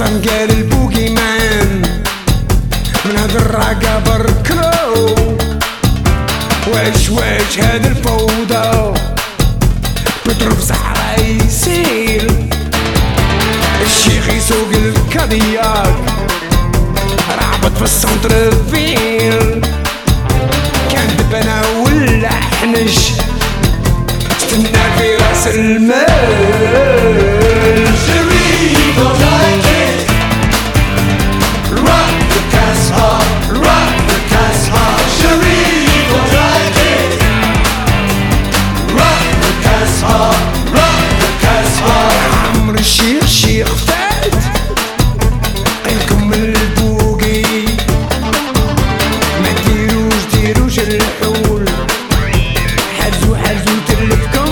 الصنم قال البوكي مان من هاد الراقة بركلو واش هاد الفوضى بتروف صحراء يسير الشيخ يسوق الكادياك رعبت في السنتر فيل كان دبنا ولا حنش استنى في راس المال الشيخ فات قيلكم البوقي ما ديروش الحول حزو تلفكم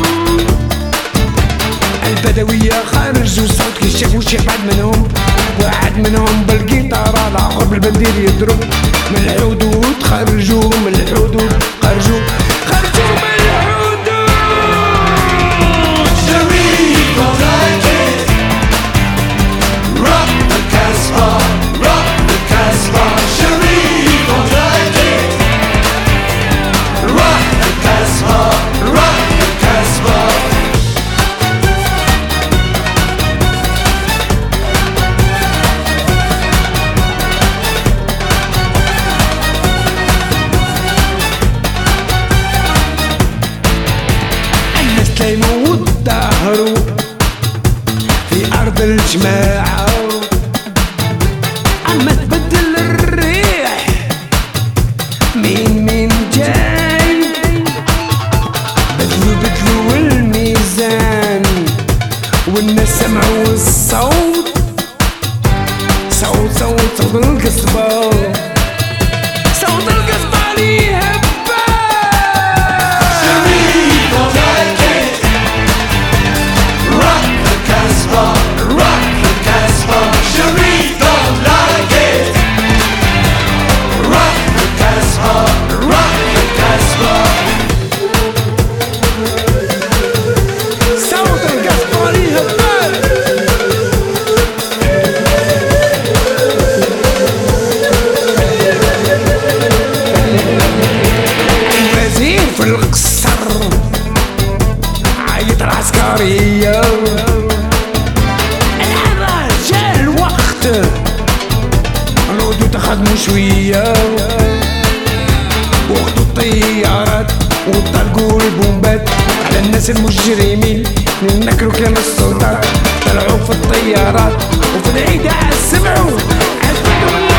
البدوية خرجوا صوت كي شافوا الشيخ واحد منهم بالقيطارة الآخر بالبندير يضرب من الحدود خرجوا من الحدود خرجوا من الحدود يموت ظهره في أرض الجماعة عم تبدل الريح مين جاي بدلوا الميزان والناس سمعوا الصوت صوت القصبة صوت القصبة ليه في القصر عيط العسكرية الآن جا الوقت نعودو تخدمو شوية وقتو الطيارات وطلقوا البومبات على الناس المجرمين نكروا كلام السلطات طلعوا في الطيارات وفي العيد سمعوا